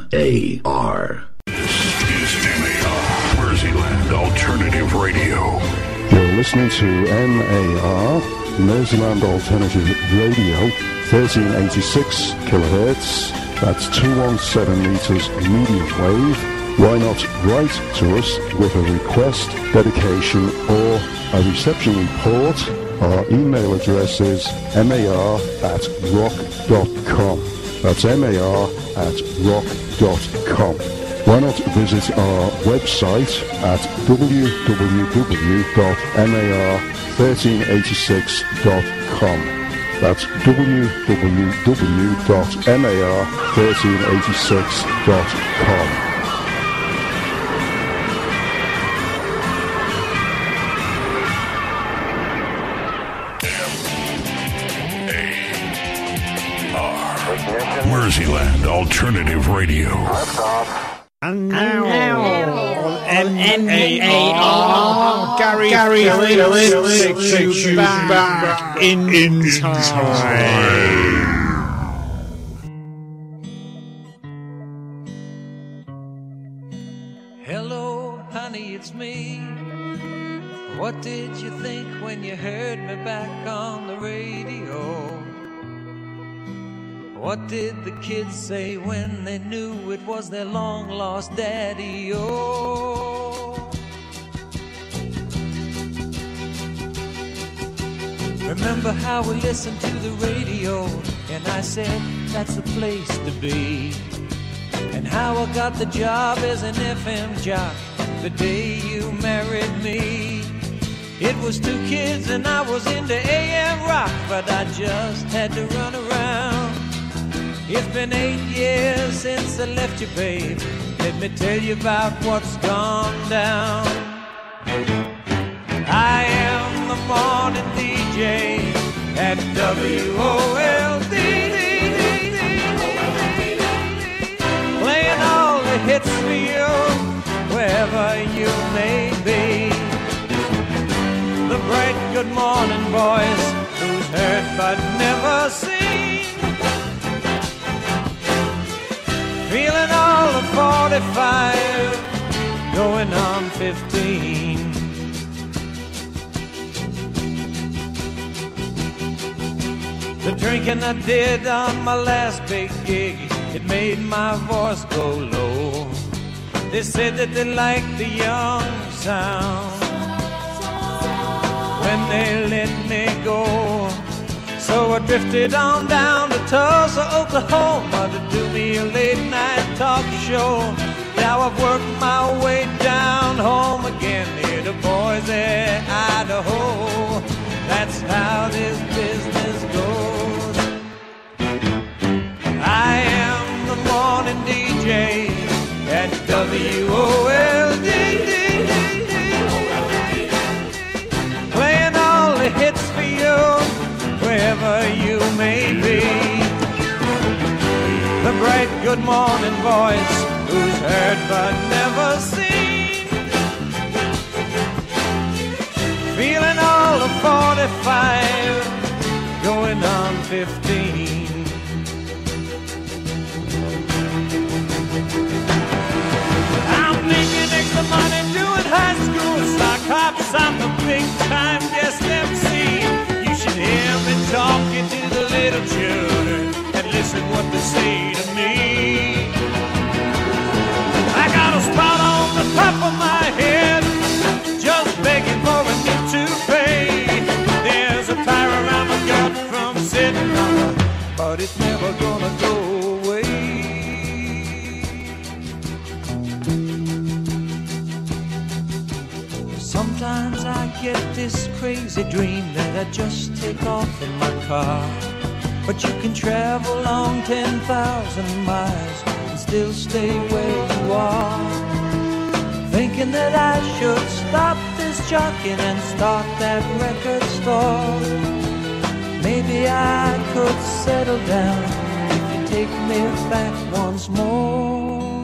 M-A-R. This is M-A-R, Merseyland Alternative Radio. You're listening to M-A-R, Merseyland Alternative Radio, 1386 kilohertz. That's 217 meters medium wave. Why not write to us with a request, dedication, or a reception report? Our email address is mar@rock.com. That's mar@rock.com. Why not visit our website at www.mar1386.com. That's www.mar1386.com. Merseyland Alternative Radio. And now on M-A-R, Gary takes you back in time. Hello, honey, it's me. What did you think when you heard me back on the radio? What did the kids say when they knew it was their long-lost daddy? Oh, remember how we listened to the radio and I said that's the place to be, and how I got the job as an FM jock the day you married me. It was 2 kids and I was into AM rock, but I just had to run around. It's been 8 years since I left you, babe. Let me tell you about what's gone down. I am the morning DJ at WOLD, playing all the hits for you, wherever you may be. The bright good morning voice, who's heard but never seen. Feeling all of 45, going on 15. The drinking I did on my last big gig, it made my voice go low. They said that they liked the young sound when they let me go. So I drifted on down to Tulsa, Oklahoma to do me a late night talk show. Now I've worked my way down home again near to Boise, Idaho. That's how this business goes. I am the morning DJ at WOLD, playing all the hits for you, wherever you may be. The bright good morning voice, who's heard but never seen. Feeling all of 45, going on 15. I'm making extra money doing high school sock hops. I'm the big time guest MC. Hear me talking to the little children and listen what they say to me. I got a spot on the top of my head, just begging for a new toupee. There's a tire around my gut from sitting on it, but it's never gonna go away. Sometimes I get this crazy dream that I just take off in my car. But you can travel on 10,000 miles and still stay where you are. Thinking that I should stop this jockeying and start that record store. Maybe I could settle down if you take me back once more.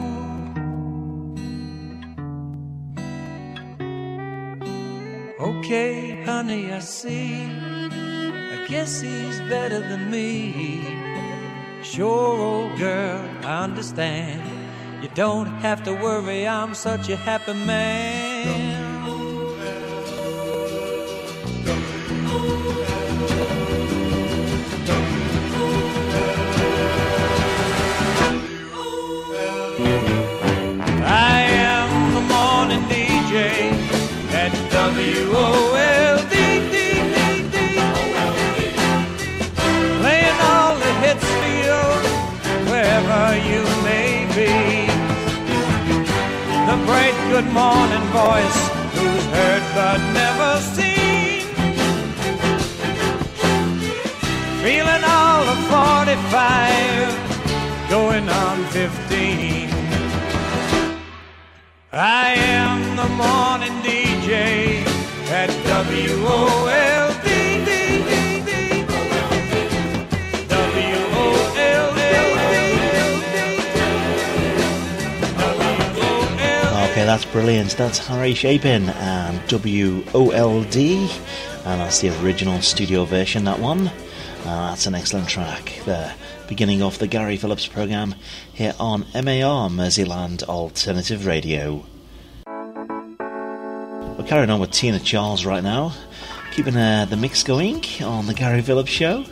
Okay, honey, I see. I guess he's better than me. Sure, old girl, I understand. You don't have to worry, I'm such a happy man. I am the morning DJ at WOLD, playing all the hits for you wherever you may be. The bright good morning voice who's heard but never seen, feeling all of 45 going on 15. I am the morning DJ at WOLD. Okay, that's brilliant. That's Harry Chapin and WOLD, and that's the original studio version, that one. That's an excellent track there, beginning off the Gary Phillips programme here on MAR, Merseyland Alternative Radio. We're carrying on with Tina Charles right now, keeping the mix going on the Gary Phillips show.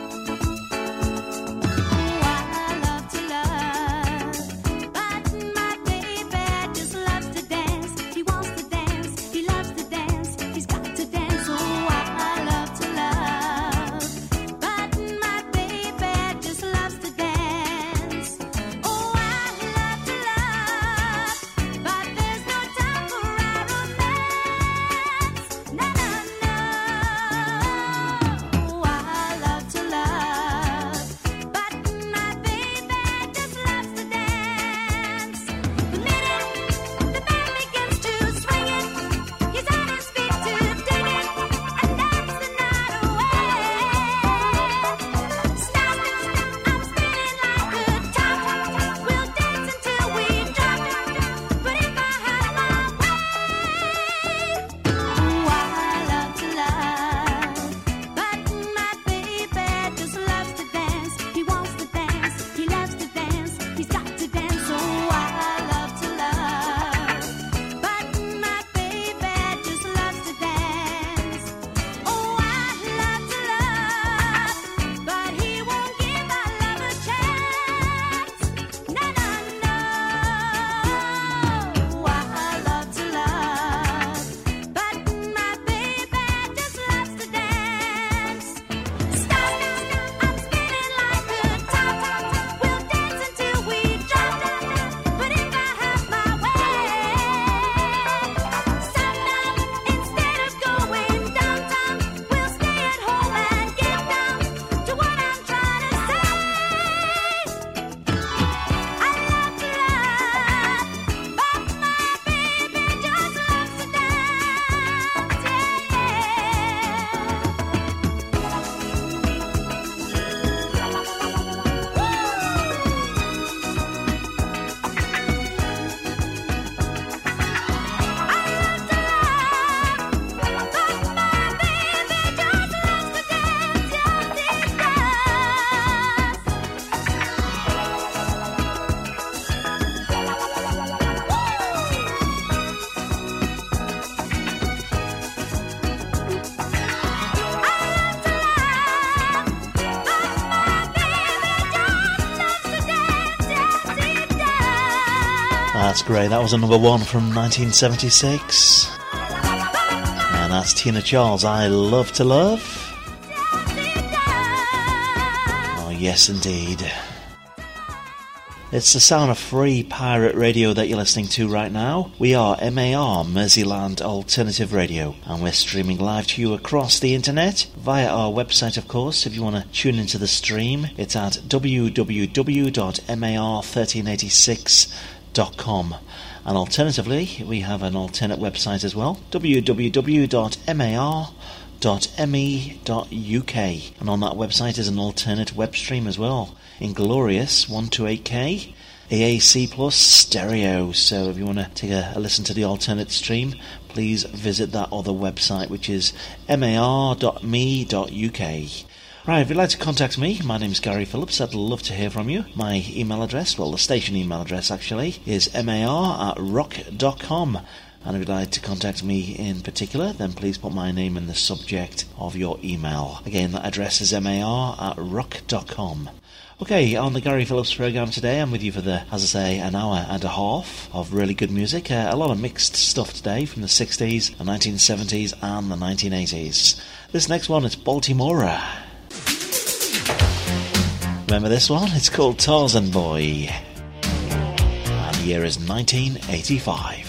That's great. That was a number one from 1976. And that's Tina Charles, I Love to Love. Oh, yes, indeed. It's the sound of free pirate radio that you're listening to right now. We are MAR, Merseyland Alternative Radio, and we're streaming live to you across the internet via our website, of course. If you want to tune into the stream, it's at www.mar1386.com. And alternatively, we have an alternate website as well, www.mar.me.uk, and on that website is an alternate web stream as well, Inglorious 128K AAC Plus Stereo. So if you want to take a listen to the alternate stream, please visit that other website, which is mar.me.uk. Right, if you'd like to contact me, my name's Gary Phillips. I'd love to hear from you. My email address, well, the station email address actually, is mar@rock.com. And if you'd like to contact me in particular, then please put my name in the subject of your email. Again, that address is mar@rock.com. Okay, on the Gary Phillips programme today, I'm with you for as I say, an hour and a half of really good music. A lot of mixed stuff today from the 60s, the 1970s and the 1980s. This next one is Baltimora. Remember this one? It's called Tarzan Boy. And the year is 1985.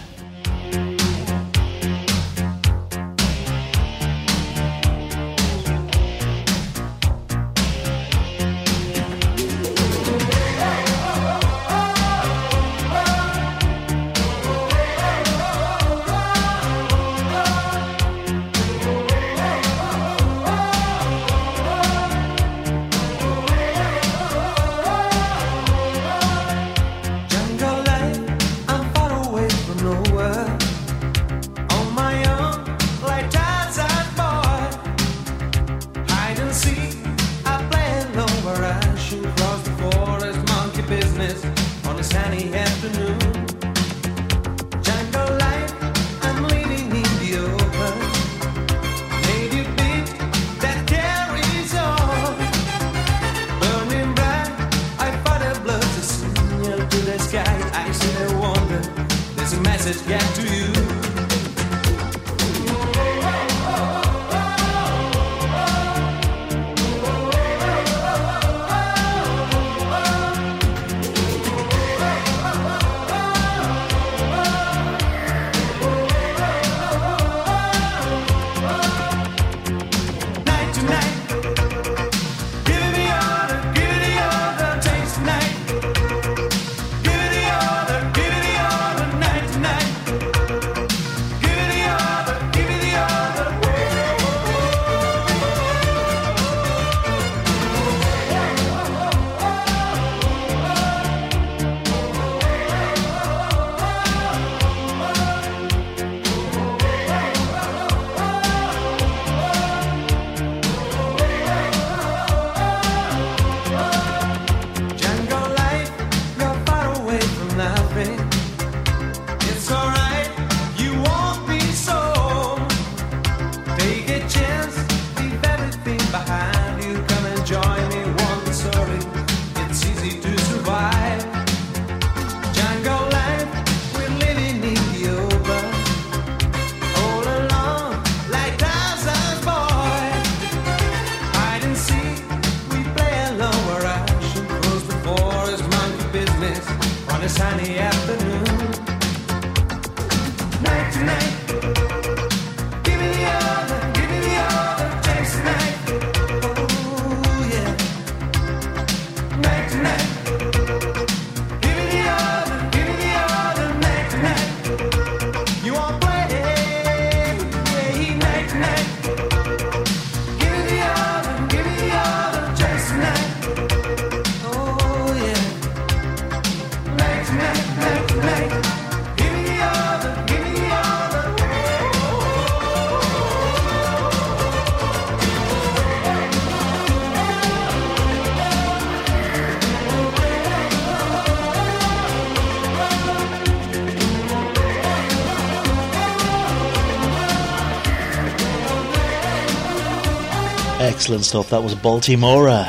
Excellent stuff. That was Baltimora.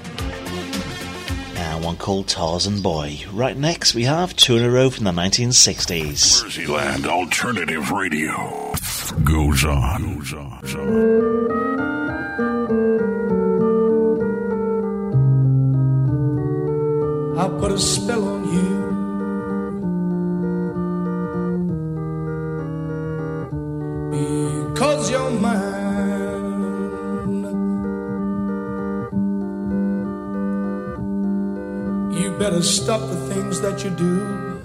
And one called Tarzan Boy. Right next we have two in a row from the 1960s. Merseyland Alternative Radio goes on. I put a spell on you because you're mine. You better stop the things that you do.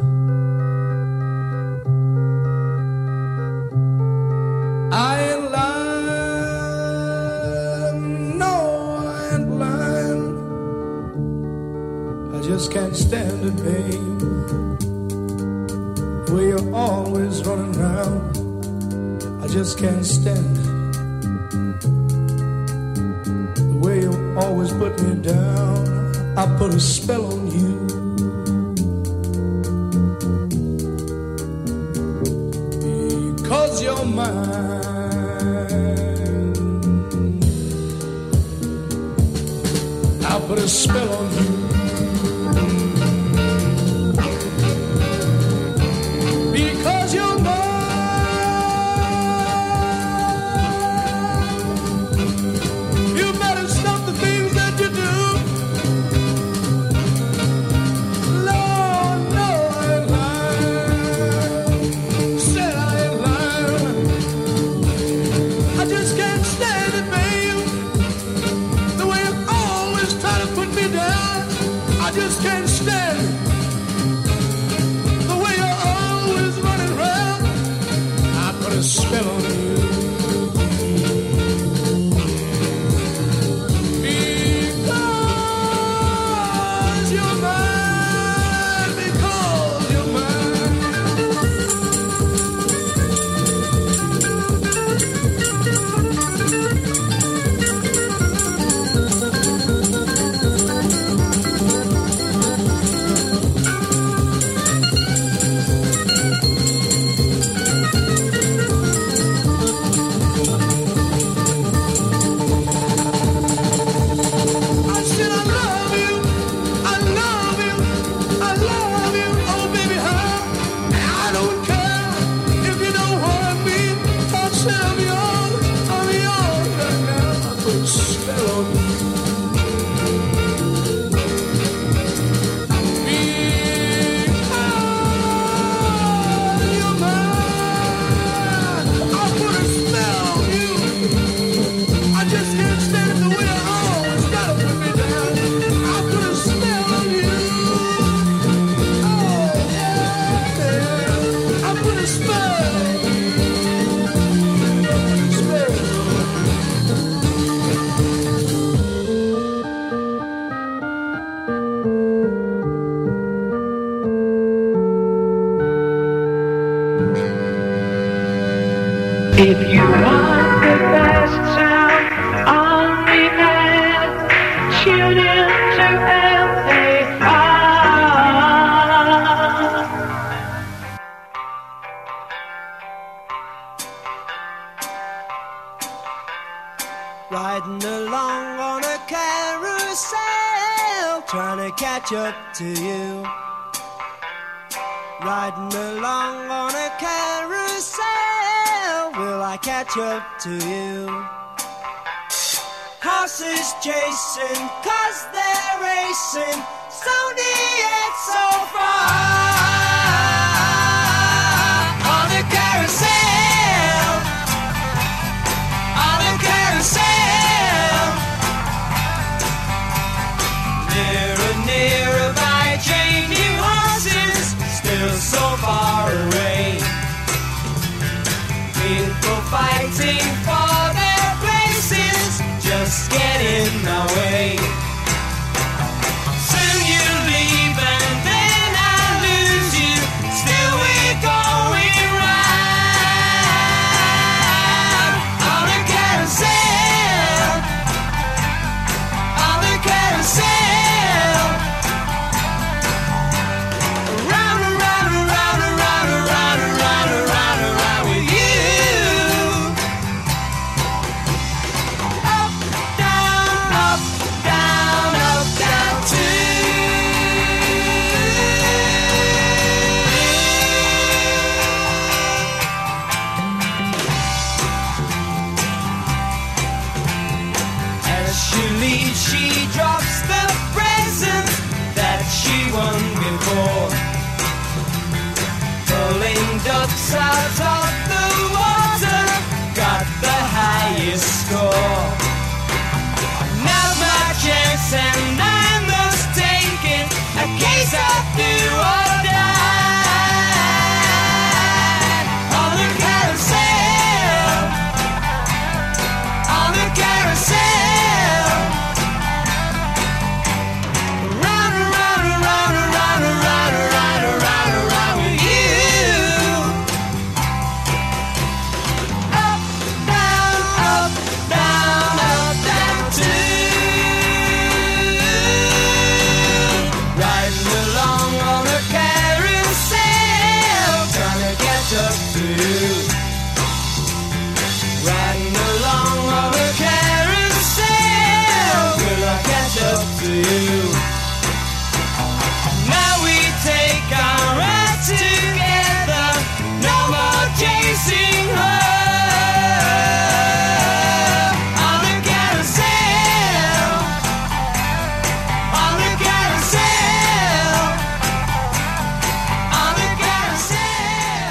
I ain't lying, no, I ain't lying. I just can't stand it, babe. The way you're always running around, I just can't stand it. The way always put me down. I put a spell on you. Because you're mine. I put a spell on you. Because you're mine. You better stop the things that you do. Lord, no, I ain't lying. Said I ain't lying. I just can't stand it, babe. The way you always try to put me down. I just can't stand it. The way you're always running around. I put a spell on you. Because you're mine. Because you're mine. I said I love you, I love you, I love you, oh baby, huh? I don't care if you don't want me. I said I'm yours right now. I put a spell on you. Because you're mine. I put a spell on you. I just can't stand it the way I always gotta put me down. I put a spell on you. Oh, yeah. I put a spell. If you want the best sound on demand, tune in to MAR. Riding along on a carousel, trying to catch up to you. Riding along on a carousel, will I catch up to you? Horses chasing, 'cause they're racing, so near, so far. On a carousel, on a carousel. Nearer, nearer by changing horses, still so far away. People fighting for their places, just get in my way. Soon you leave and then I lose you, still we're going round. On a carousel, on a carousel. Round and round and round and round and round and round and round and round with you. Up, down, up, down, up, down too. As she leaves, she drops the present that she won before. Pulling ducks out of the water, got the highest score. Now's my chance and I must take it, a case of do or die. On the carousel, on the carousel. Round and round and round and round and round and round and round and round with you. Up, down, up, down, up, down too.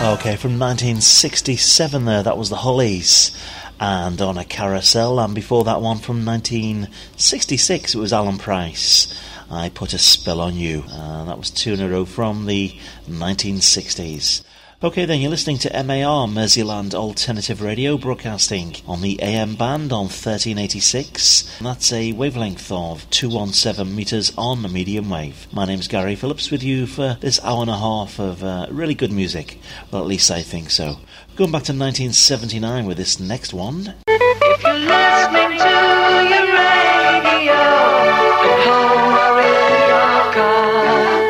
Okay, from 1967 there, that was the Hollies and On a Carousel, and before that one from 1966 it was Alan Price, I Put a Spell on You, and that was 2 in a row from the 1960s. Okay then, you're listening to MAR, Merseyland Alternative Radio, broadcasting on the AM band on 1386. And that's a wavelength of 217 metres on the medium wave. My name's Gary Phillips with you for this hour and a half of really good music. Well, at least I think so. Going back to 1979 with this next one. If you're listening to your radio, at home or in your car,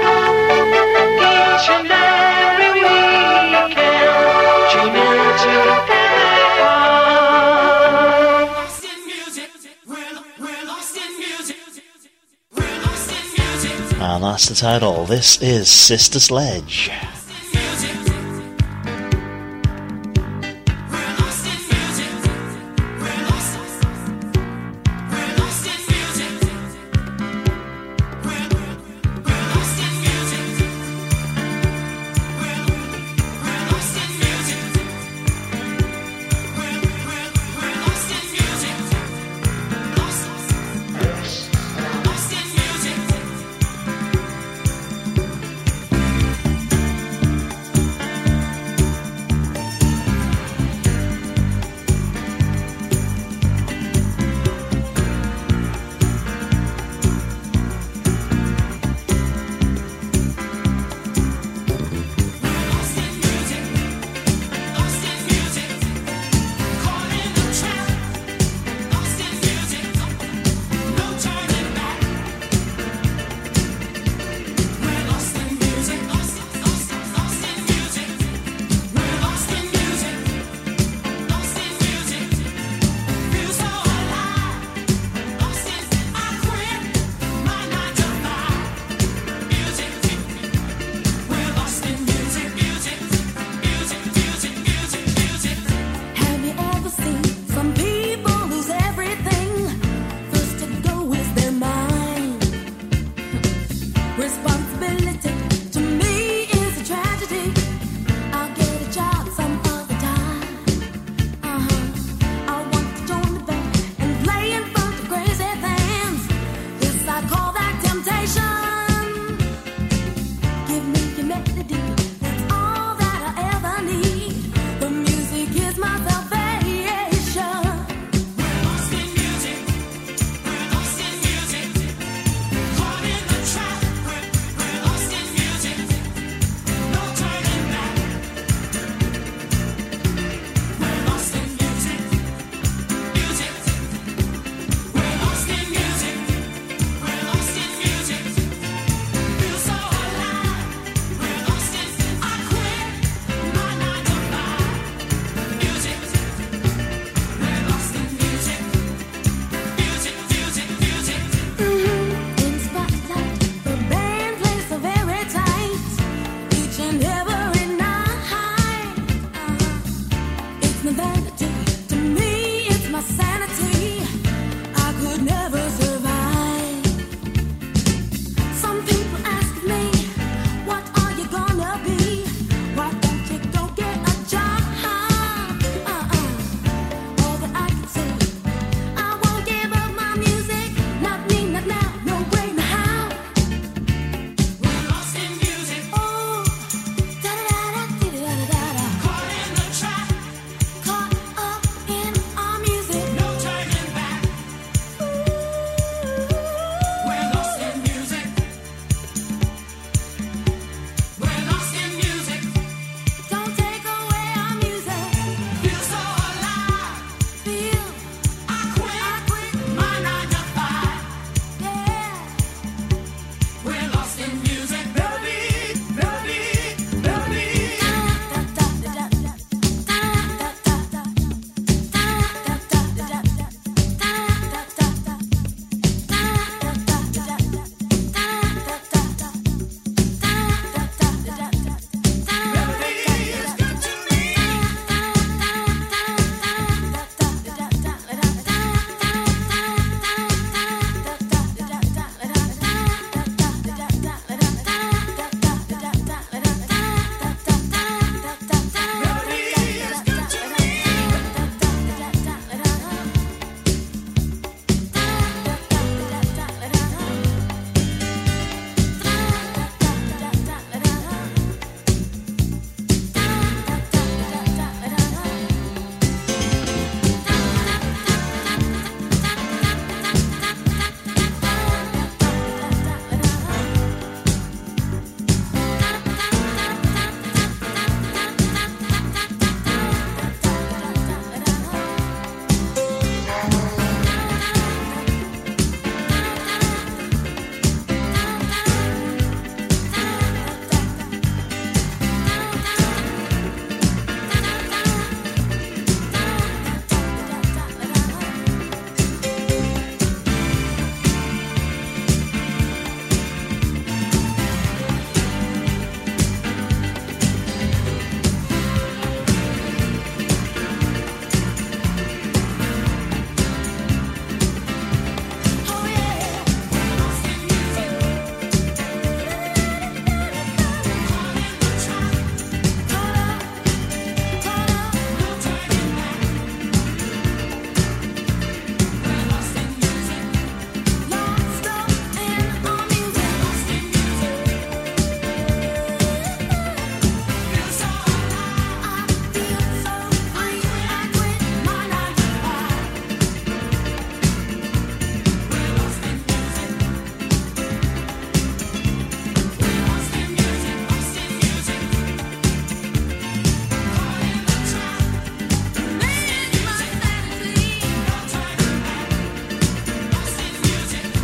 each and every weekend, tune into MAR. Lost in music, we're lost in music, we're lost in music. And that's the title. This is Sister Sledge.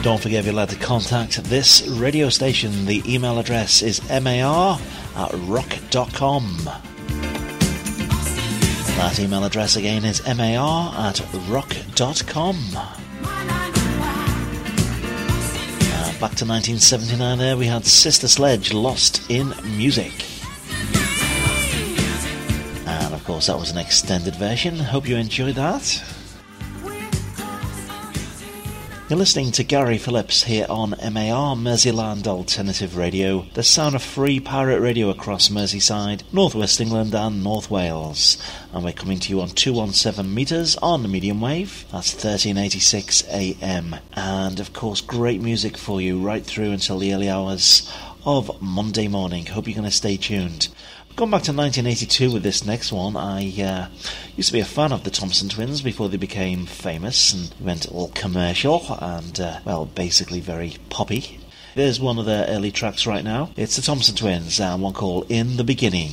Don't forget you're allowed to contact this radio station. The email address is mar@rock.com. That email address again is mar@rock.com. Back to 1979 there, we had Sister Sledge, Lost in Music. And of course that was an extended version. Hope you enjoyed that. You're listening to Gary Phillips here on MAR, Merseyland Alternative Radio, the sound of free pirate radio across Merseyside, North West England and North Wales. And we're coming to you on 217 metres on the medium wave, that's 1386 AM. And of course great music for you right through until the early hours of Monday morning. Hope you're going to stay tuned. Going back to 1982 with this next one, I used to be a fan of the Thompson Twins before they became famous and went all commercial and, well, basically very poppy. There's one of their early tracks right now. It's the Thompson Twins and one called In the Beginning.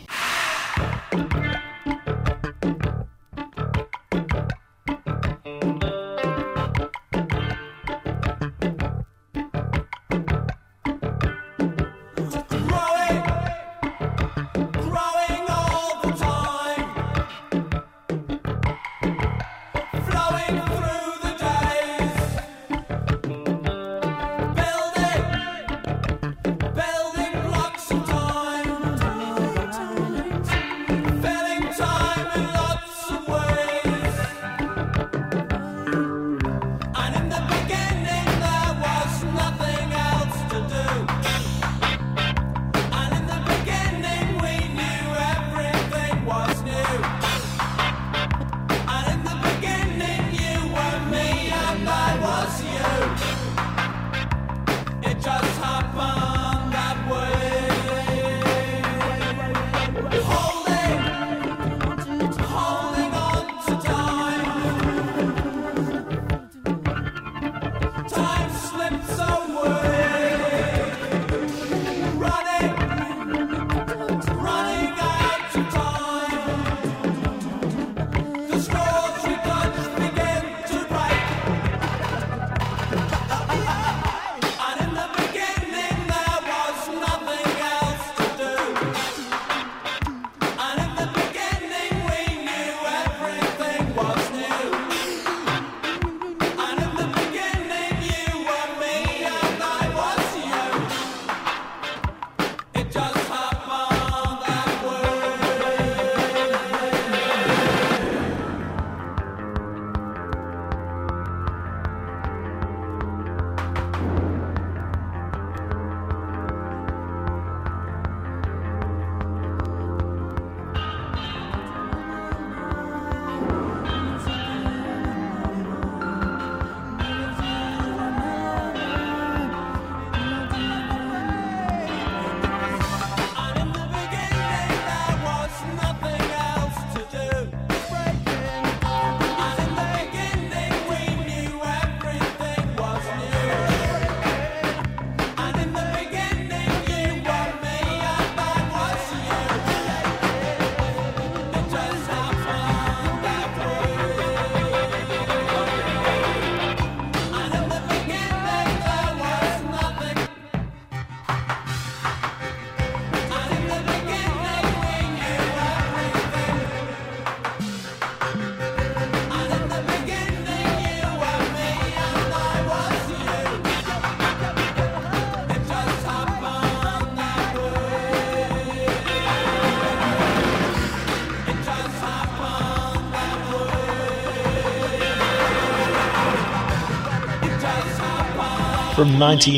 From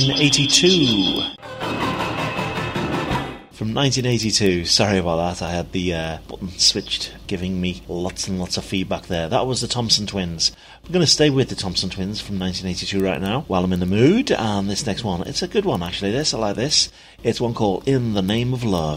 1982. From 1982. Sorry about that. I had the button switched, giving me lots and lots of feedback there. That was the Thompson Twins. We're going to stay with the Thompson Twins from 1982 right now, while I'm in the mood. And this next one, it's a good one actually. I like this. It's one called In the Name of Love.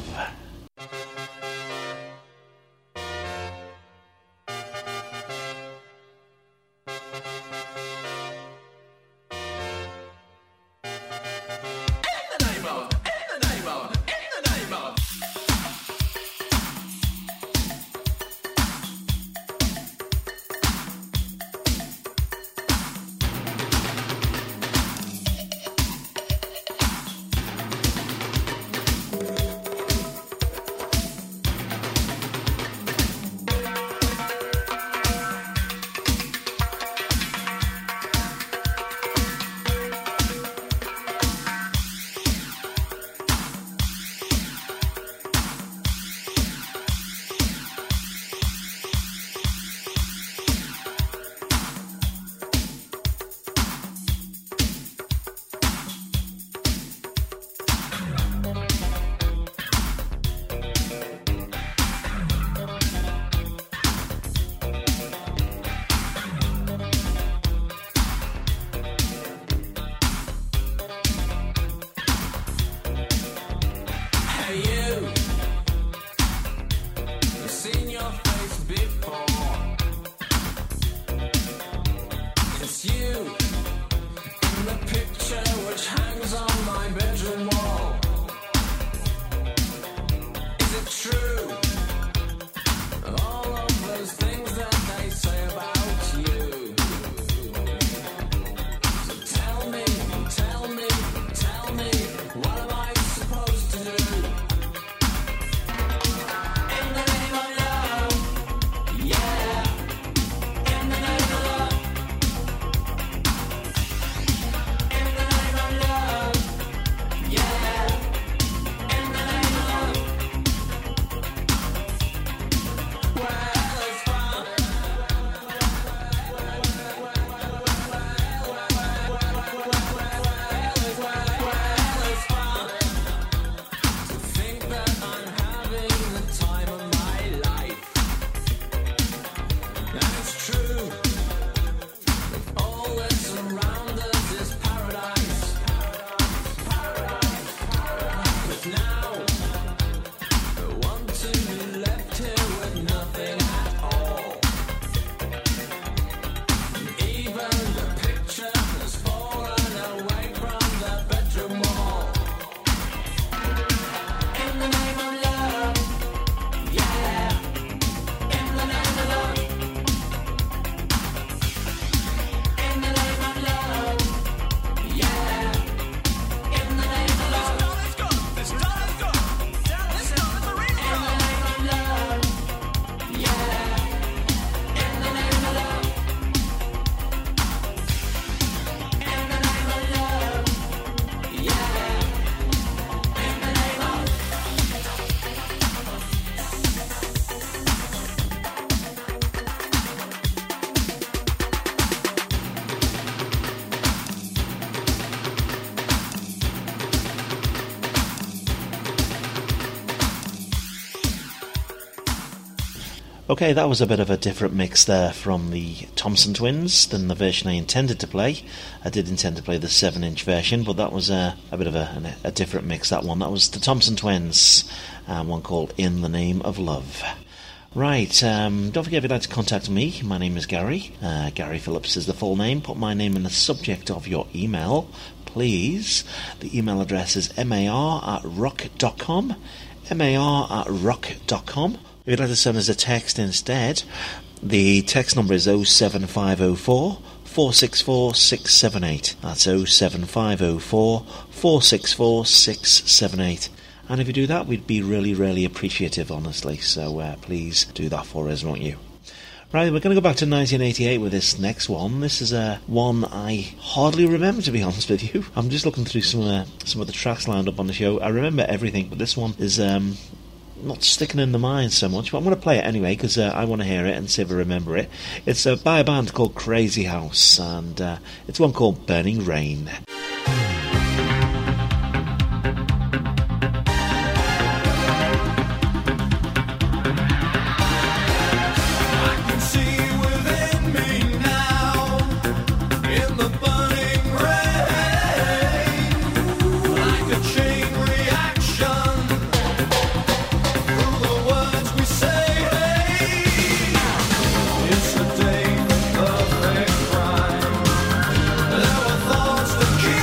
Okay, that was a bit of a different mix there from the Thompson Twins than the version I intended to play. I did intend to play the 7-inch version, but that was a bit of a different mix, that one. That was the Thompson Twins, one called In the Name of Love. Right, don't forget if you'd like to contact me, my name is Gary. Gary Phillips is the full name. Put my name in the subject of your email, please. The email address is mar@rock.com, mar@rock.com. If you'd like to send us a text instead, the text number is 07504 464 678. That's 07504 464 678. And if you do that, we'd be really, really appreciative, honestly. So please do that for us, won't you? Right, we're going to go back to 1988 with this next one. This is one I hardly remember, to be honest with you. I'm just looking through some of the tracks lined up on the show. I remember everything, but this one is not sticking in the mind so much, but I'm going to play it anyway because I want to hear it and see if I remember it. It's by a band called Crazy House, and it's one called Burning Rain. It's the day of perfect crime. There were thoughts that keep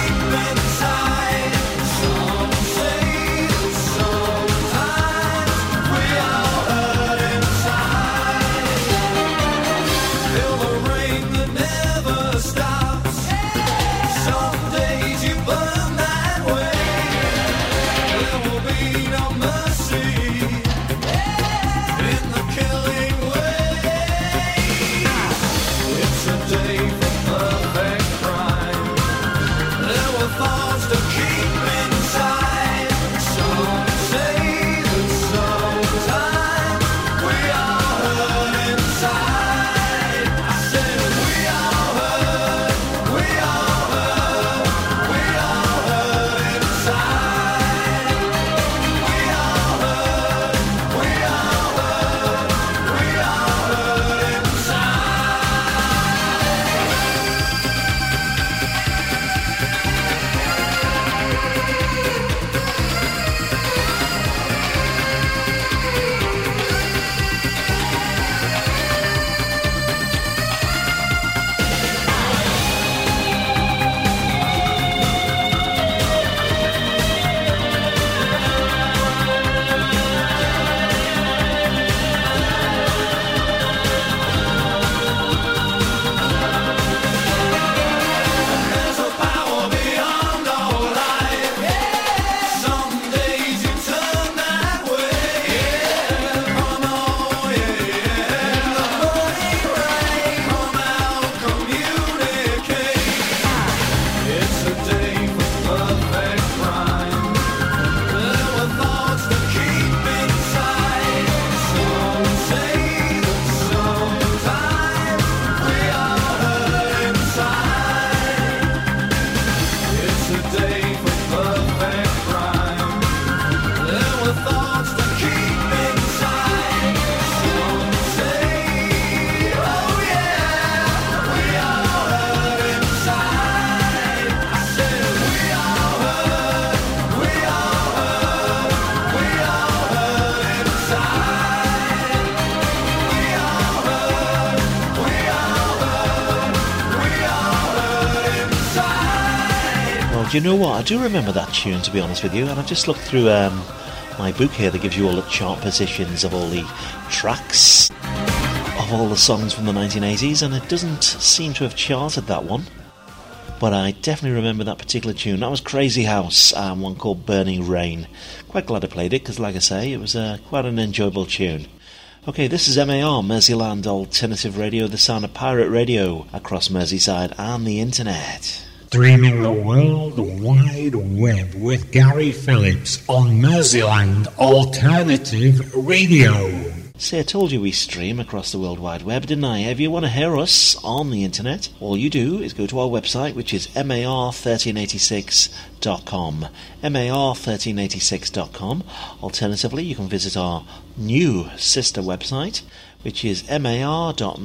you know what? I do remember that tune, to be honest with you, and I've just looked through my book here that gives you all the chart positions of all the tracks of all the songs from the 1980s, and it doesn't seem to have charted that one. But I definitely remember that particular tune. That was Crazy House, one called Burning Rain. Quite glad I played it, because like I say, it was quite an enjoyable tune. Okay, this is MAR, Merseyland Alternative Radio, the sound of pirate radio across Merseyside and the internet. Streaming the World Wide Web with Gary Phillips on Merseyland Alternative Radio. See, I told you we stream across the World Wide Web, didn't I? If you want to hear us on the internet, all you do is go to our website, which is mar1386.com. mar1386.com. Alternatively, you can visit our new sister website, which is mar.me.uk.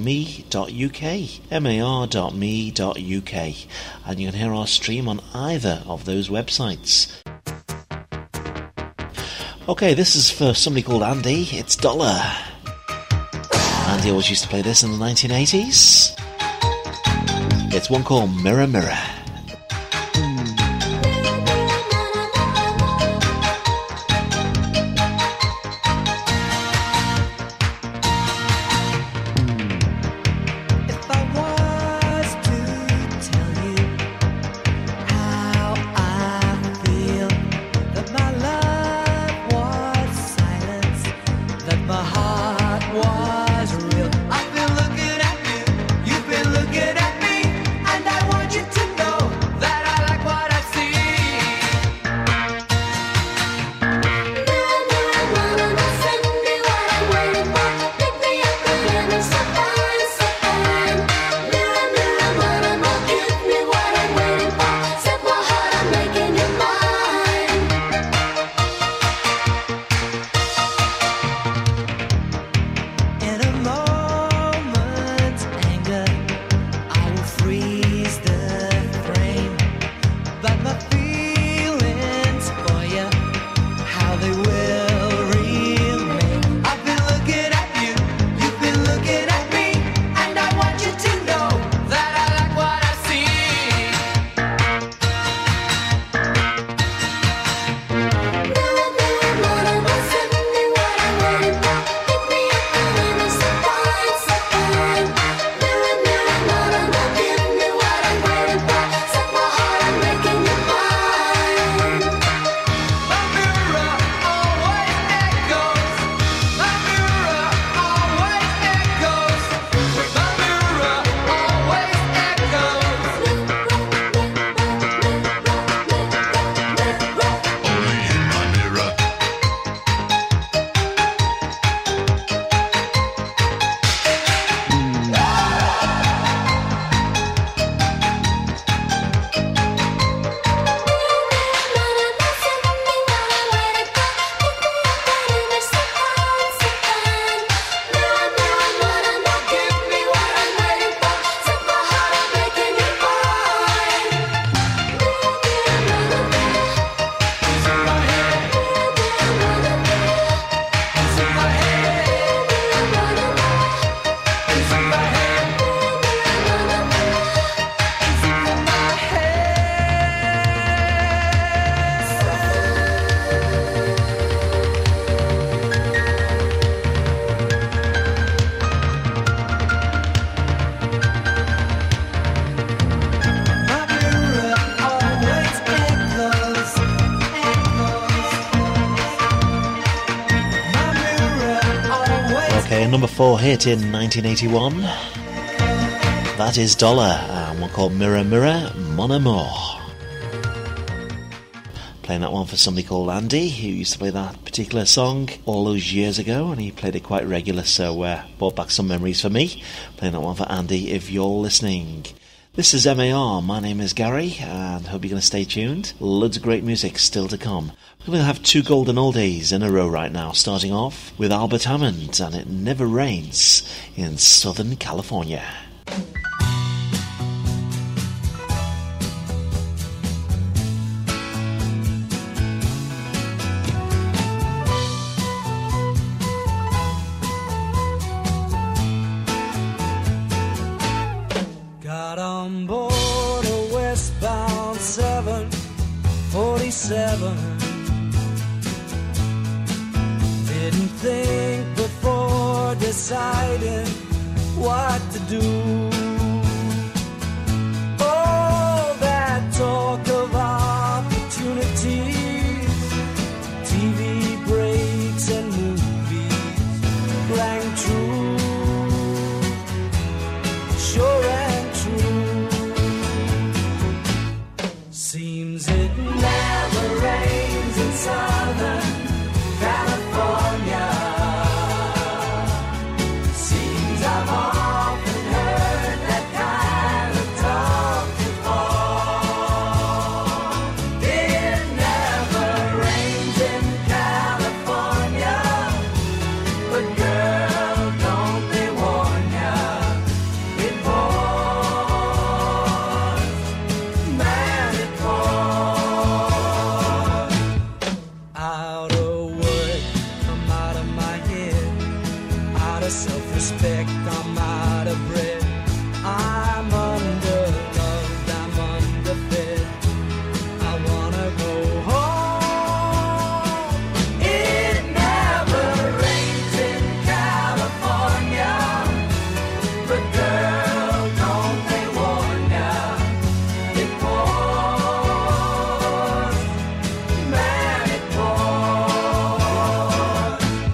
mar.me.uk. And you can hear our stream on either of those websites. Okay, this is for somebody called Andy. It's Dollar. Andy always used to play this in the 1980s. It's one called Mirror Mirror. Number 4 hit in 1981. That is Dollar, and one called Mirror Mirror, Mon Amour. Playing that one for somebody called Andy, who used to play that particular song all those years ago, and he played it quite regular, so brought back some memories for me. Playing that one for Andy, if you're listening. This is MAR, my name is Gary, and hope you're going to stay tuned. Loads of great music still to come. We're going to have 2 golden oldies in a row right now, starting off with Albert Hammond and It Never Rains in Southern California. Got on board a westbound 7 7. Didn't think before deciding what to do. Oh, that talk of opportunities, TV breaks and movies rang true, sure and true. Seems it never rains in Southern California. Seems I've often heard that kind of talk before. It never rains in California, but girl, don't they warn ya, it pours, man, it pours. Out of work, I'm out of my head, out of self-respect, I'm out of breath. I'm underloved, I'm underfed, I wanna go home. It never rains in California, but girl, don't they warn ya, it pours, man, it pours.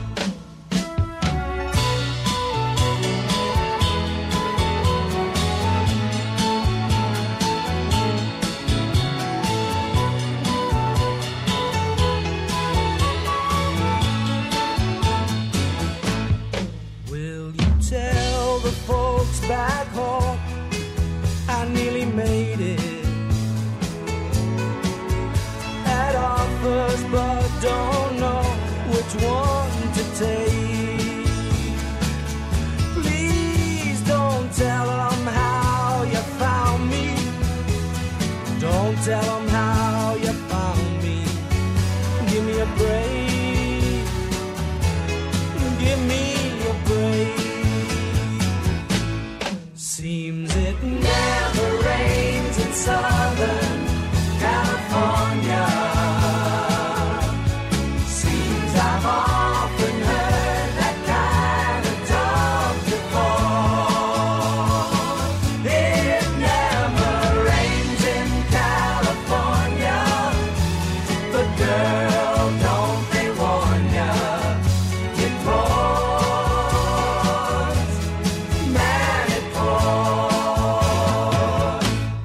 Will you tell the folks back home I nearly made it? Had offers but don't know which one to take. Please don't tell them how you found me. Don't tell them how you found me. Give me a break. Give me a break. Seems it never rains in Southern California. Seems I've often heard that kind of talk before. It never rains in California, but girl, don't they warn ya, it pours, man, it pours.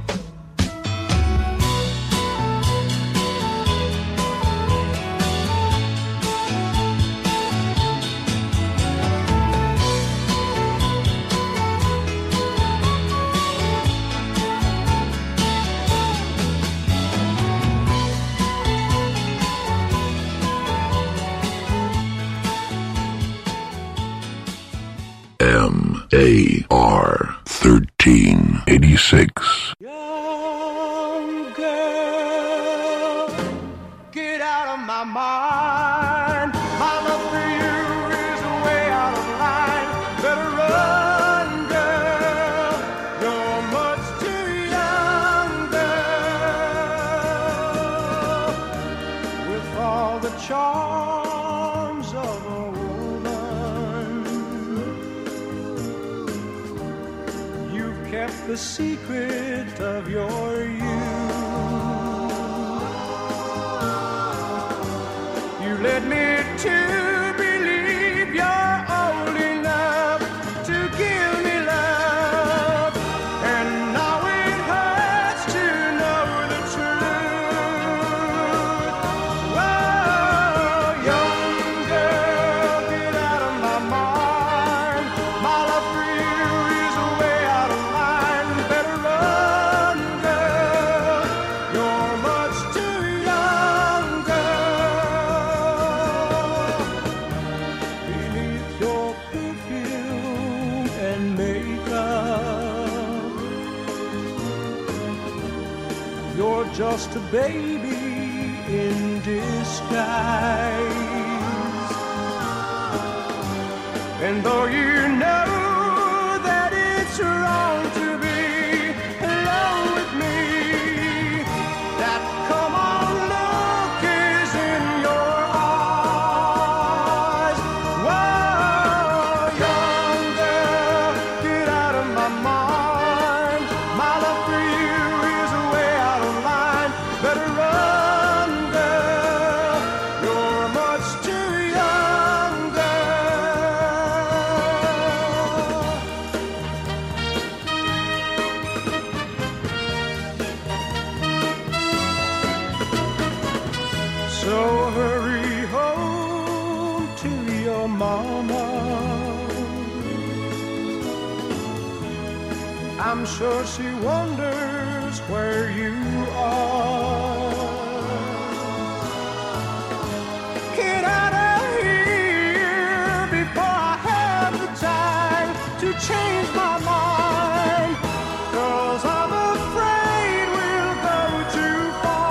MAR 1386. Young girl, get out of my mind. My love for you is way out of line. Better run, girl. You're much too young, girl. With all the charms of a woman, you've kept the secret of your youth. You led me to believe you're old enough to give me love, and now it hurts to know the truth. Oh, young girl, get out of my mind. My love for you is way out of line. Better run, girl. You're much too young, girl. Beneath your perfume and makeup, you're just a baby in disguise. And though you know that it's wrong to be alone with me, that come on love your mama. I'm sure she wonders where you are. Get out of here before I have the time to change my mind, 'cause I'm afraid we'll go too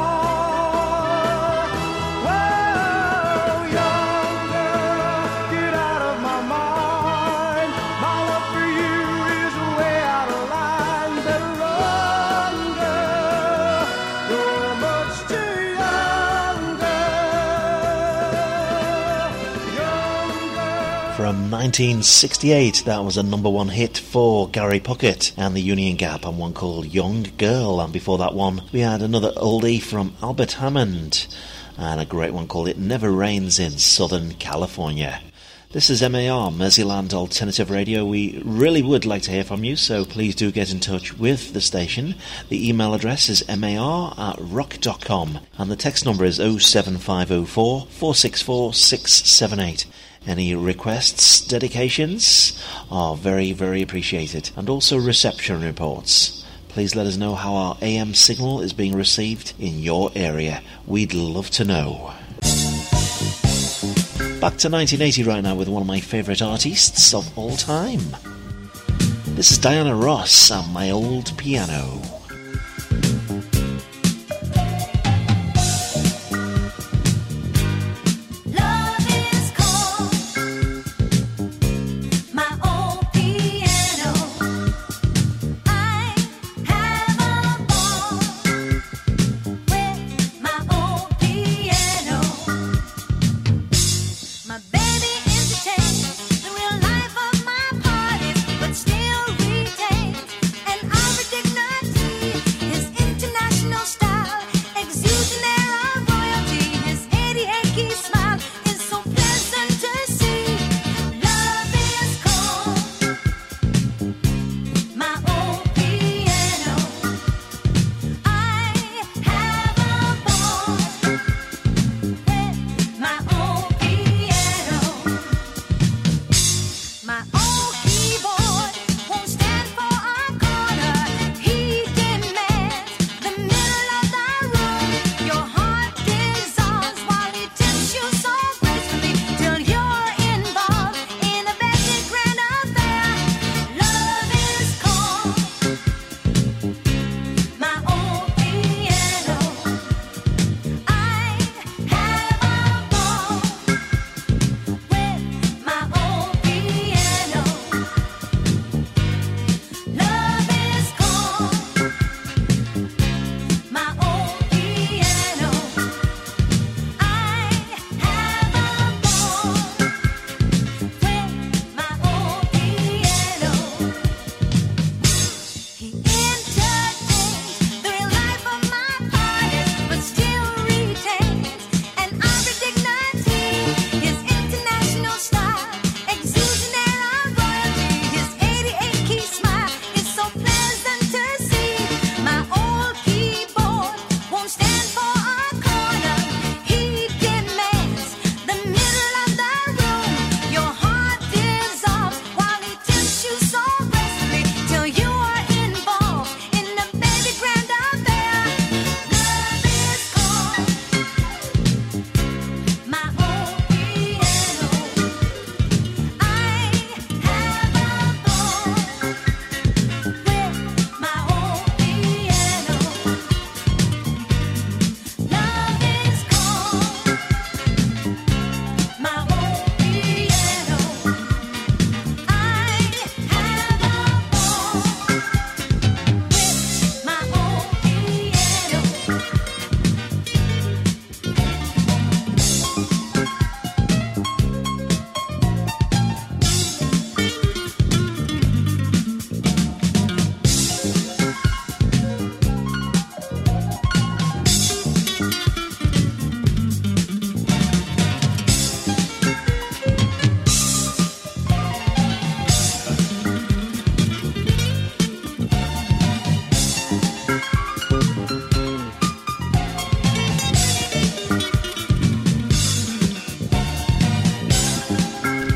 far. Well, young girl, get out of my mind. My love for you is way out of line. Better run, girl, you're much too young, girl. From 1968, that was a number one hit for Gary Puckett and the Union Gap, and one called Young Girl. And before that one, we had another oldie from Albert Hammond, and a great one called It Never Rains in Southern California. This is MAR, Merseyland Alternative Radio. We really would like to hear from you, so please do get in touch with the station. The email address is mar@rock.com, and the text number is 07504 464 678. Any requests, dedications are very, very appreciated, and also reception reports. Please let us know how our AM signal is being received in your area. We'd love to know. Back to 1980 right now with one of my favourite artists of all time. This is Diana Ross and My Old Piano. Love is cold, my old piano. I have a ball with my old piano. My baby entertains the real life of my parties, but still retains an Irish dignity. His international style exudes an air of royalty. His achy smile is so pleasant to see. Love is cold, my old piano. I have a ball with my old piano.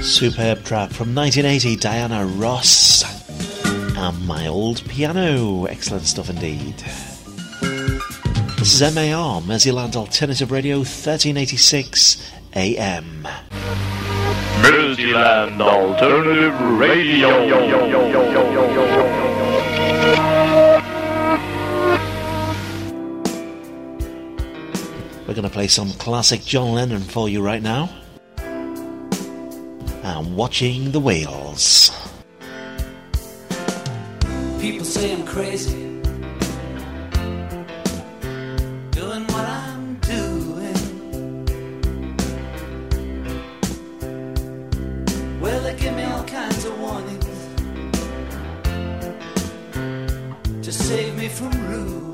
Superb track from 1980, Diana Ross and My Old Piano. Excellent stuff indeed. This is MAR, Merseyland Alternative Radio, 1386 AM. Merseyland Alternative Radio. We're going to play some classic John Lennon for you right now. And Watching the Whales. People say I'm crazy, doing what I'm doing. Well, they give me all kinds of warnings to save me from ruin.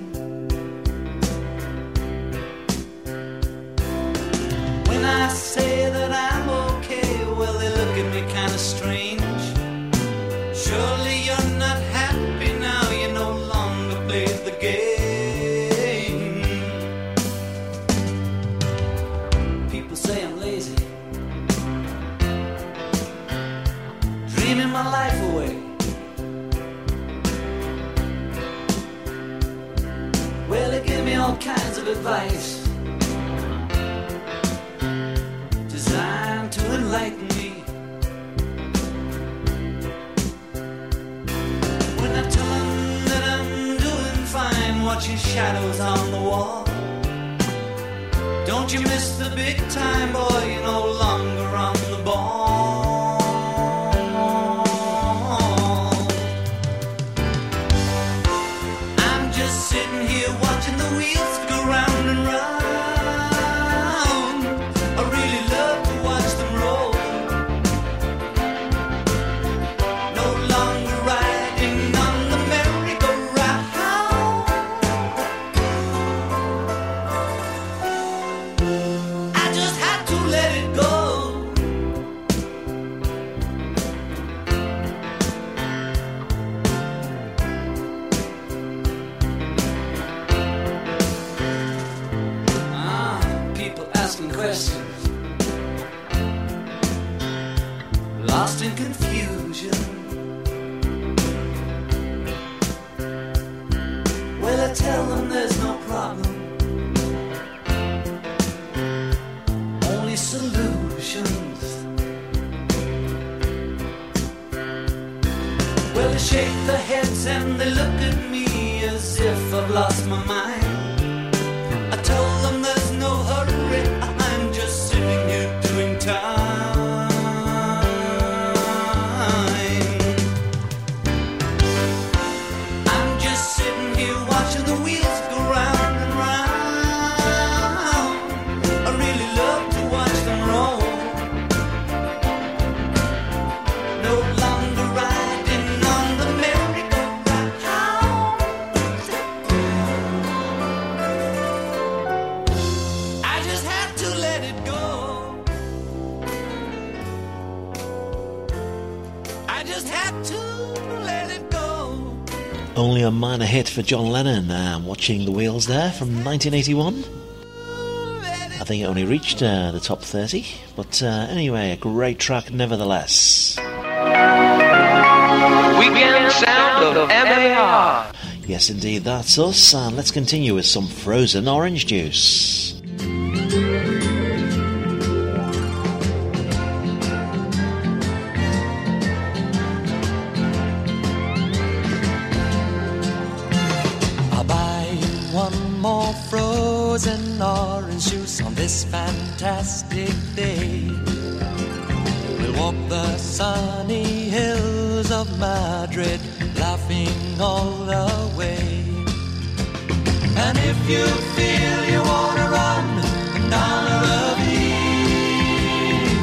When I say that I'm okay, well, they look at me kind of strange. Surely you're not happy now, you no longer play the game. People say I'm lazy, dreaming my life away. Well, they give me all kinds of advice designed to enlighten me. When I tell them that I'm doing fine, watching shadows on the wall. Don't you miss the big time, boy, you're no longer on the ball. I'm just sitting here watching the wheels go round and round. I really love to watch them roll. No longer riding on the merry-go-round. I just had to let it go. People asking questions, lost in confusion. Well, I tell them there's no problem, only solutions. Well, they shake their heads and they look at me as if I've lost my mind. I tell them there's no hurry, I'm just sitting here doing time. I'm just sitting here watching the wheels go round and round. I really love to watch them roll. No longer riding on the merry-go-round. I just had to let it go. I just had to let it go. Only a minor hit for John Lennon, Watching the Wheels there from 1981. I think it only reached the top 30, but anyway, a great track nevertheless. Weekend sound of MAR. Yes, indeed, that's us, and let's continue with some frozen orange juice. I'll buy you one more frozen orange juice on this fantastic day. We'll walk the sunny hills of Madrid, laughing all the way. And if you feel you wanna run down a ravine,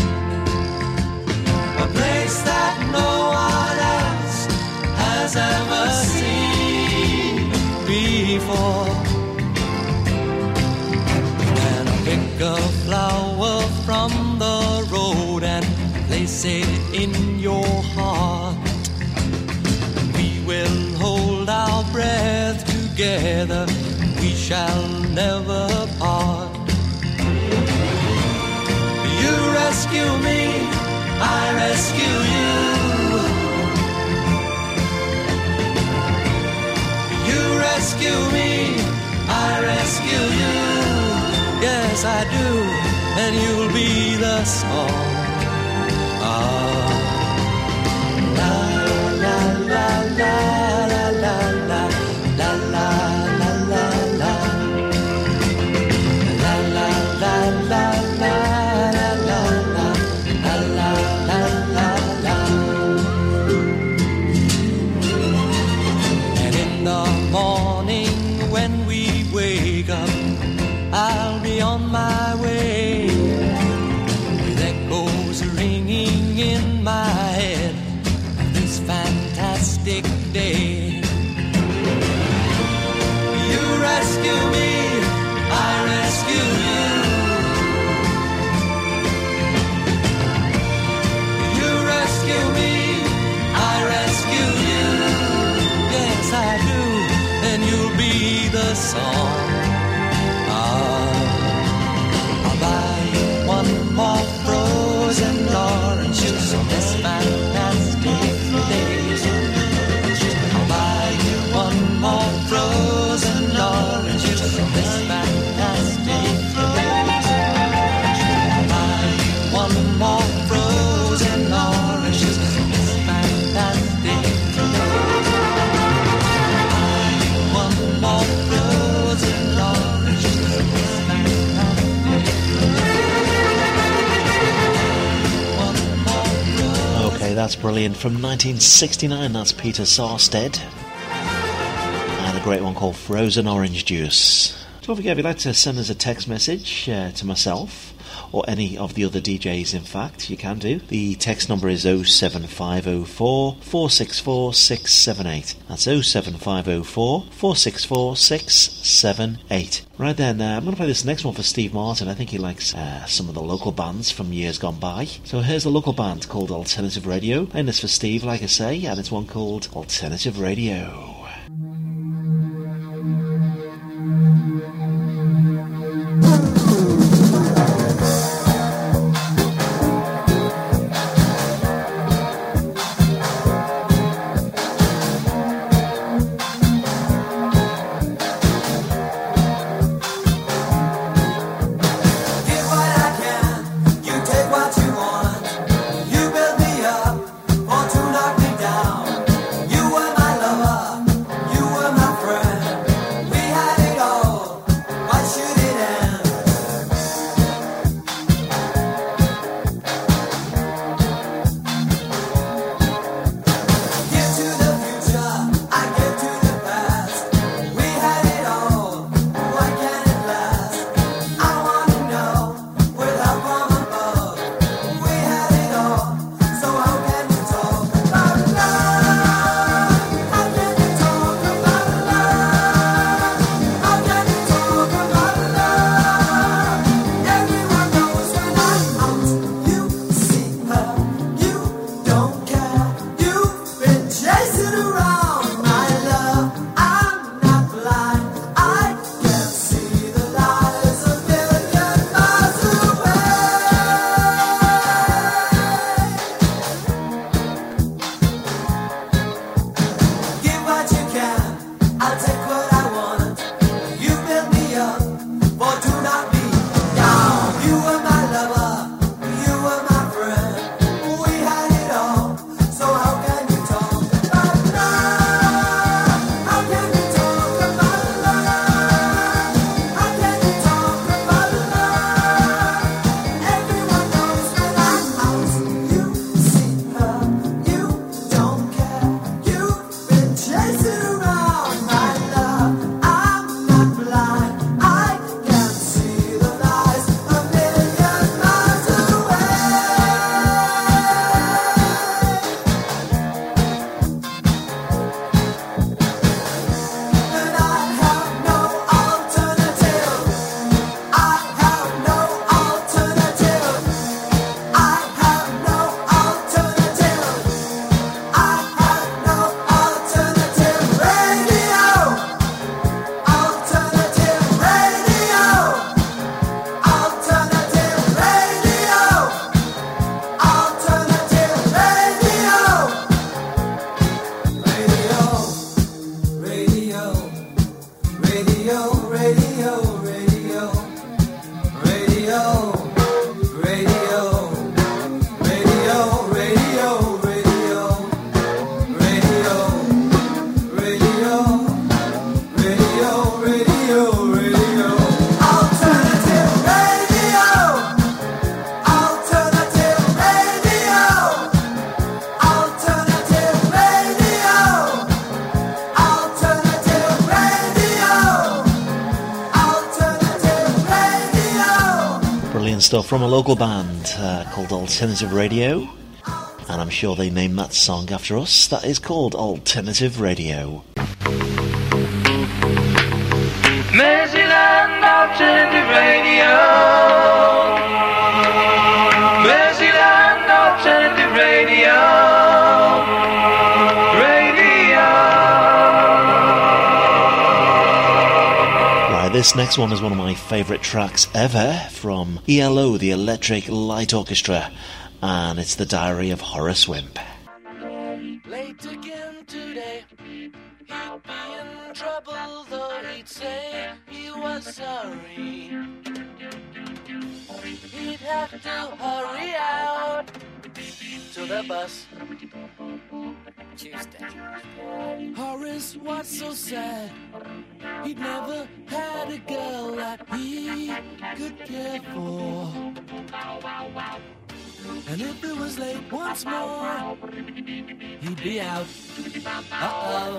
a place that no one else has ever seen before, and I'll pick a flower from the road and place it in your heart. We will hold our breath together, we shall never part. You rescue me I do, and you'll be the song. La la la la la la la la la la la la la la la la la. And in the morning when we wake up, I'll be on my way, with echoes ringing in my head of this fantastic day. You rescue me, I rescue you. You rescue me, I rescue you. Yes, I do, and you'll be the song. I'll buy you one more frozen orange juice on this fantastic day. I'll buy you one more frozen orange juice on this fantastic day. I'll buy you one more frozen orange juice on this fantastic day. One more frozen orange juice on this Okay, that's brilliant. From 1969, that's Peter Sarstedt. And a great one called Frozen Orange Juice. Don't forget, if you'd like to send us a text message to myself, or any of the other DJs, in fact, you can do. The text number is 07504 464 678. That's 07504 464 678. Right then, I'm going to play this next one for Steve Martin. I think he likes some of the local bands from years gone by. So here's a local band called Alternative Radio. And it's for Steve, like I say, and it's one called Alternative Radio. You build me up or to knock me down. You were my lover. So from a local band called Alternative Radio, and I'm sure they named that song after us, that is called Alternative Radio. Mercyland Alternative Radio. Mercyland Alternative Radio. Right, this next one is one of my favourite tracks ever from ELO, the Electric Light Orchestra, and it's The Diary of Horace Wimp. Late again today. He'd be in trouble, though he'd say he was sorry. He'd have to hurry out to the bus. Tuesday. Horace was so sad. He'd never had a girl that he could care for. And if it was late once more, he'd be out. Uh-oh.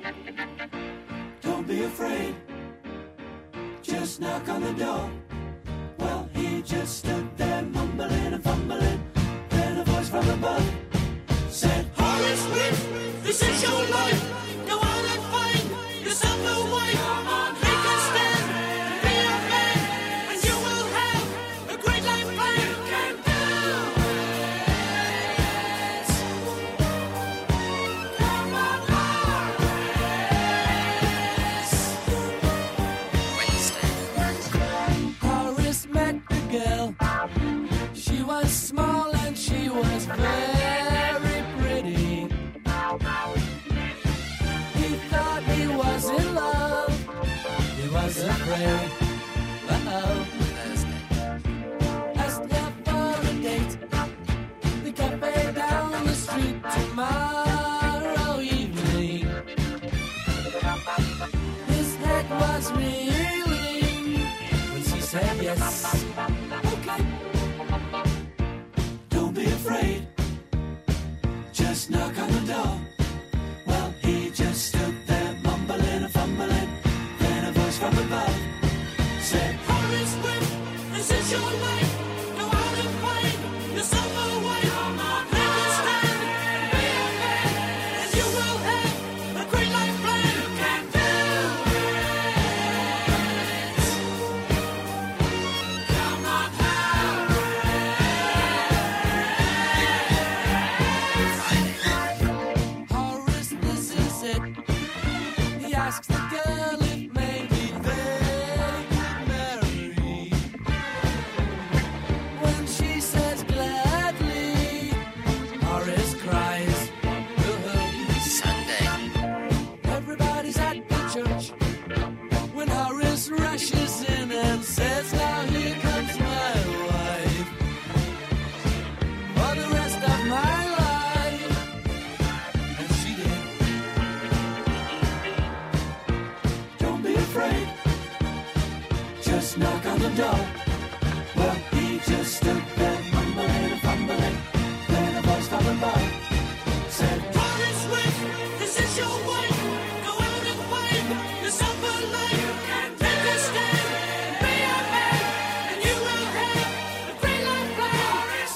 Don't be afraid. Just knock on the door. Well, he just stood there mumbling and fumbling. Then a voice from above said, Horace Wimp, this is your life. Go out and find yourself a wife. Make a stand, be a man, and you will have a great life plan. You can do it. Come on, Horace met the girl. She was small and she was very pretty. He thought he was in love. He was afraid. Uh-oh. Asked her for a date. The cafe down the street tomorrow evening. His head was reeling when she said yes. Okay. Don't be afraid. Just knock on the door. Well, he just stood there mumbling and fumbling. Then a voice from above said, Horace Wimp, this is your life. Go out and find yourself a wife. Make a stand, be a man, and you will have a great life plan. You can do it. Come on, Horace, this is it. He asks the girl if maybe they could marry. When she says gladly, Horace cries. Sunday. Everybody's at the church when Horace rushes in and says, now here comes my wife for the rest of my life. And she did. Don't be afraid. Just knock on the door. Well, he just stood there mumbling and fumbling. Then a voice from above said, Horace Wimp, this is your wife. Go out and find yourself a life. Make a stand, be a man, and you will have a great life plan. Horace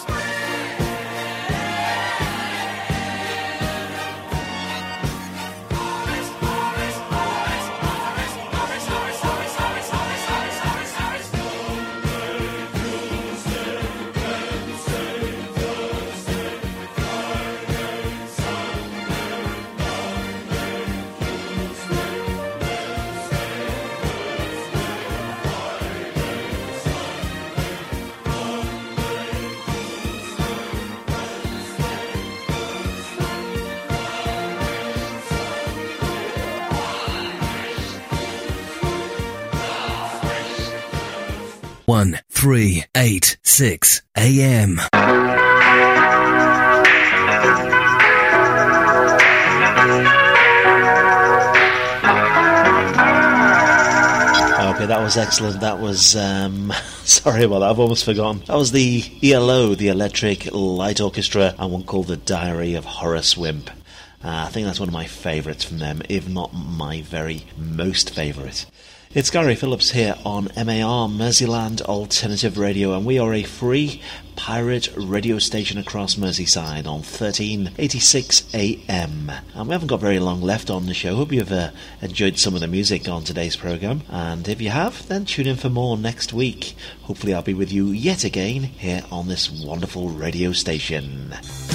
One 386 AM. Okay, that was excellent. That was, sorry about that, I've almost forgotten. That was the ELO, the Electric Light Orchestra, and one called The Diary of Horace Wimp. I think that's one of my favourites from them, if not my very most favourite. It's Gary Phillips here on MAR, Merseyland Alternative Radio, and we are a free pirate radio station across Merseyside on 1386 AM. And we haven't got very long left on the show. Hope you've enjoyed some of the music on today's programme, and if you have, then tune in for more next week. Hopefully I'll be with you yet again here on this wonderful radio station.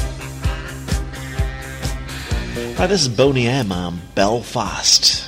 Right, this is Boney M and Belfast.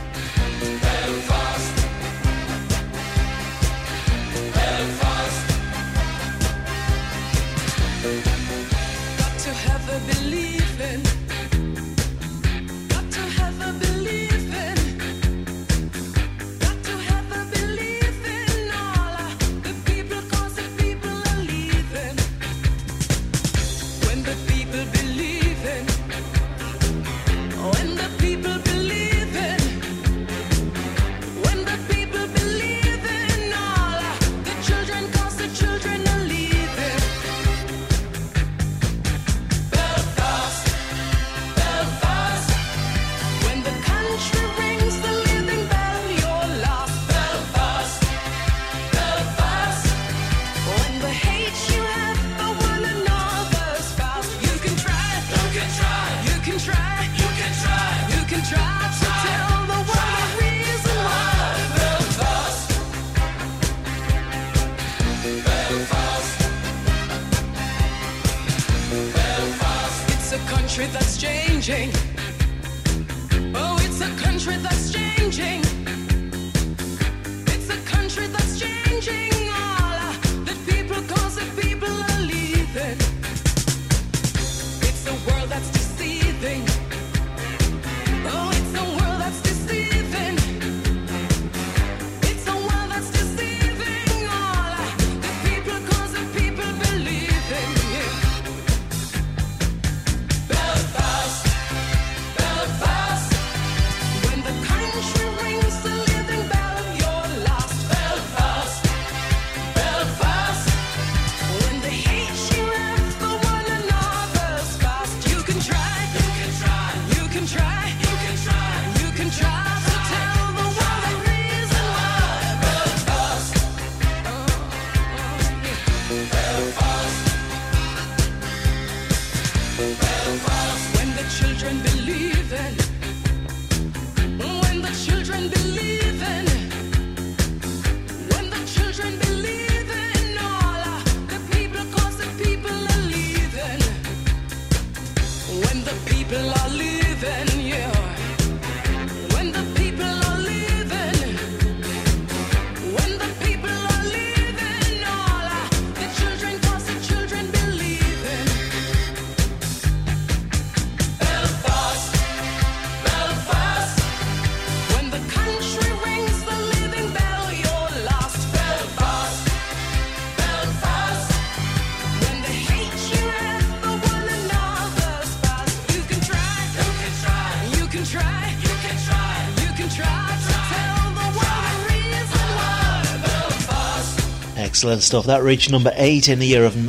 Excellent stuff. That reached number 8 in the year of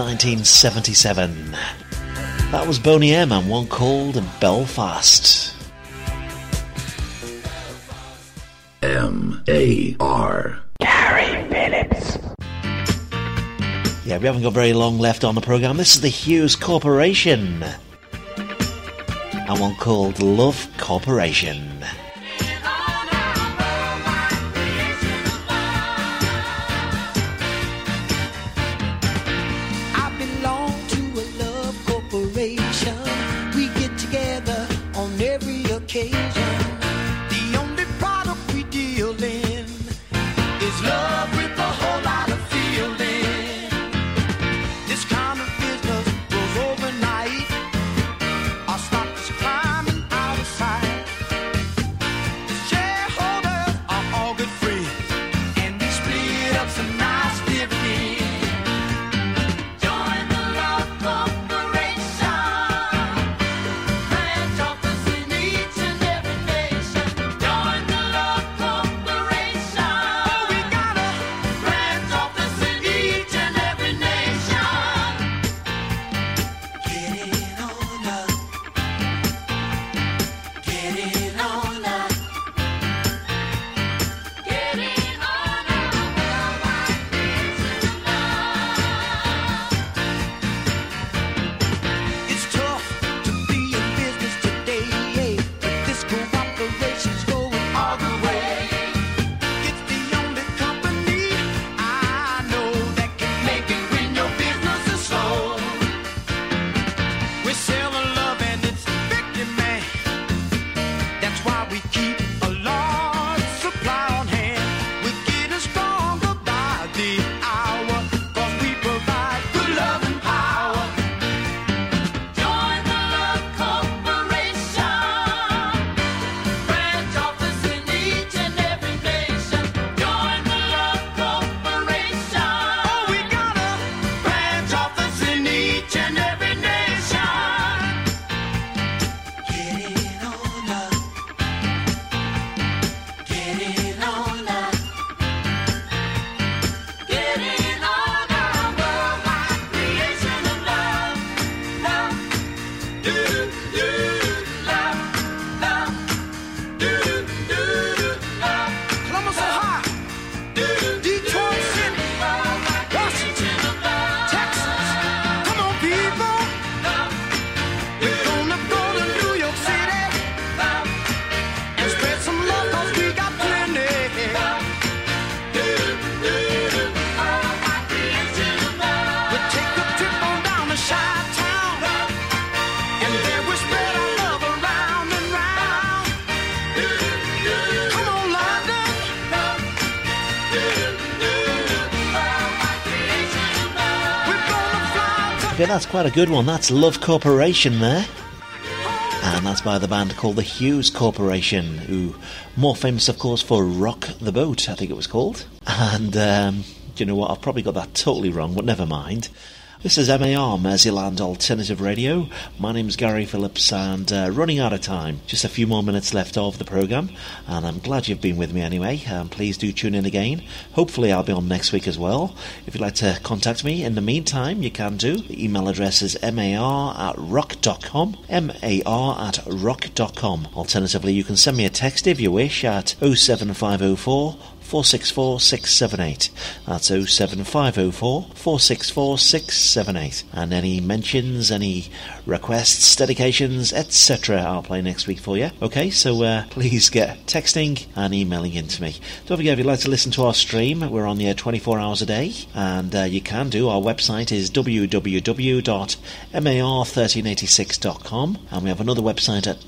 1977. That was Boney M and one called Belfast. M.A.R. Gary Phillips. Yeah, we haven't got very long left on the programme. This is the Hughes Corporation and one called Love Corporation. Overnight, our stocks climbing out of sight. Okay, that's quite a good one. That's Love Corporation there. And that's by the band called the Hughes Corporation, who more famous, of course, for Rock the Boat, I think it was called. And, you know what, I've probably got that totally wrong, but never mind. This is MAR, Merseyland Alternative Radio. My name's Gary Phillips, and running out of time. Just a few more minutes left of the programme, and I'm glad you've been with me anyway. Please do tune in again. Hopefully I'll be on next week as well. If you'd like to contact me in the meantime, you can do. The email address is mar@rock.com, mar@rock.com. Alternatively, you can send me a text if you wish at 07504 464 678. That's 07504 464 678. And any mentions, any requests, dedications, etc. I'll play next week for you. Okay, so please get texting and emailing in to me. Don't forget, if you'd like to listen to our stream, we're on the air 24 hours a day, and you can do. Our website is www.mar1386.com, and we have another website at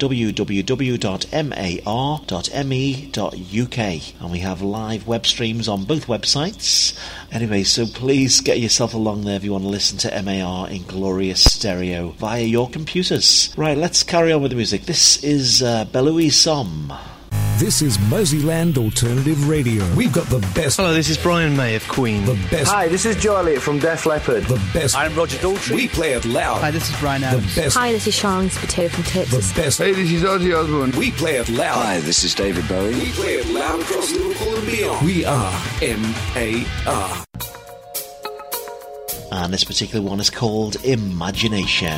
www.mar.me.uk, and we have live web streams on both websites. Anyway, so please get yourself along there if you want to listen to MAR in glorious stereo via your computers. Right, let's carry on with the music. This is Belouis Somme. This is Merseyland Alternative Radio. We've got the best. Hello, this is Brian May of Queen. The best. Hi, this is Joe Elliott from Def Leppard. The best. I'm Roger Daltrey. We play it loud. Hi, this is Brian Adams. The best. Hi, this is Sharon Spiteri from Texas. The best. Hey, this is Ozzy Osbourne. We play it loud. Hi, this is David Bowie. We play it loud across Liverpool and beyond. We are MAR. And this particular one is called Imagination.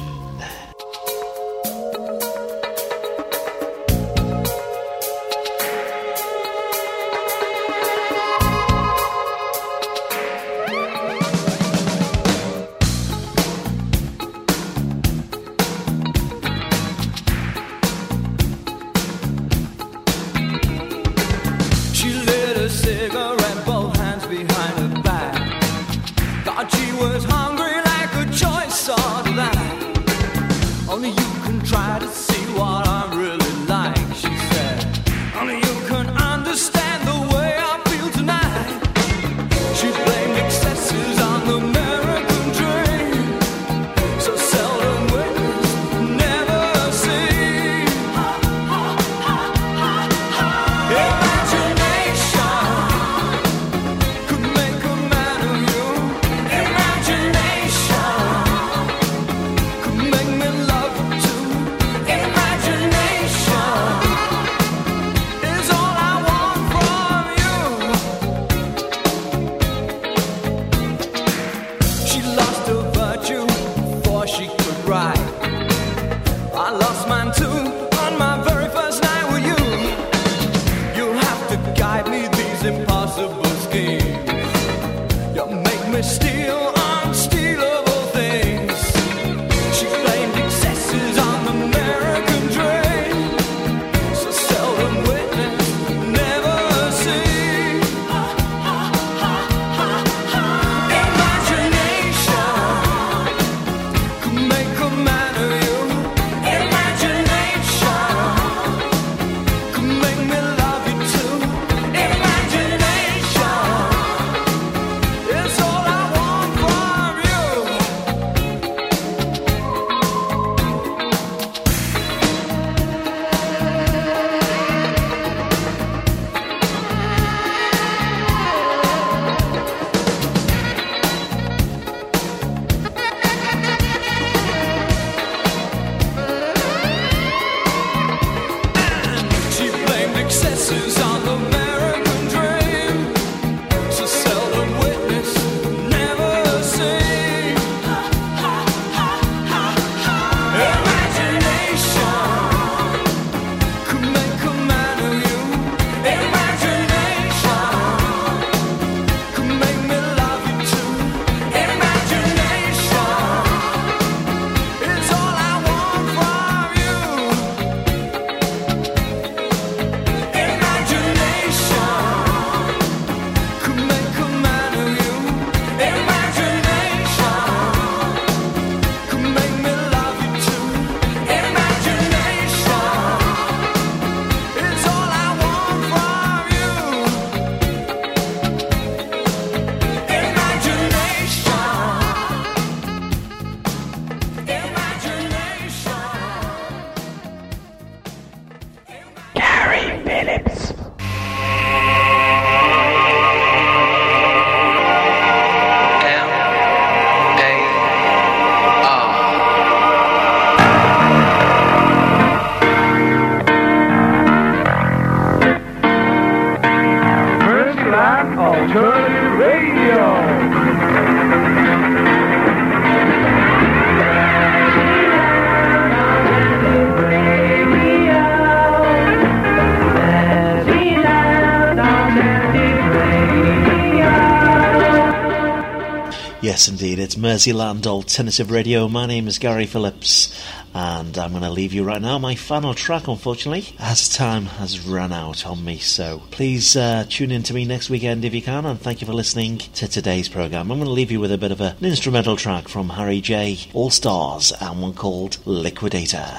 Yes, indeed, it's Merseyland Alternative Radio. My name is Gary Phillips, and I'm going to leave you right now. My final track, unfortunately, as time has run out on me, so please tune in to me next weekend if you can, and thank you for listening to today's programme. I'm going to leave you with a bit of an instrumental track from Harry J, All Stars, and one called Liquidator.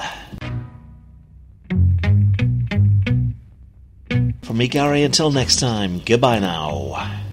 From me, Gary, until next time, goodbye now.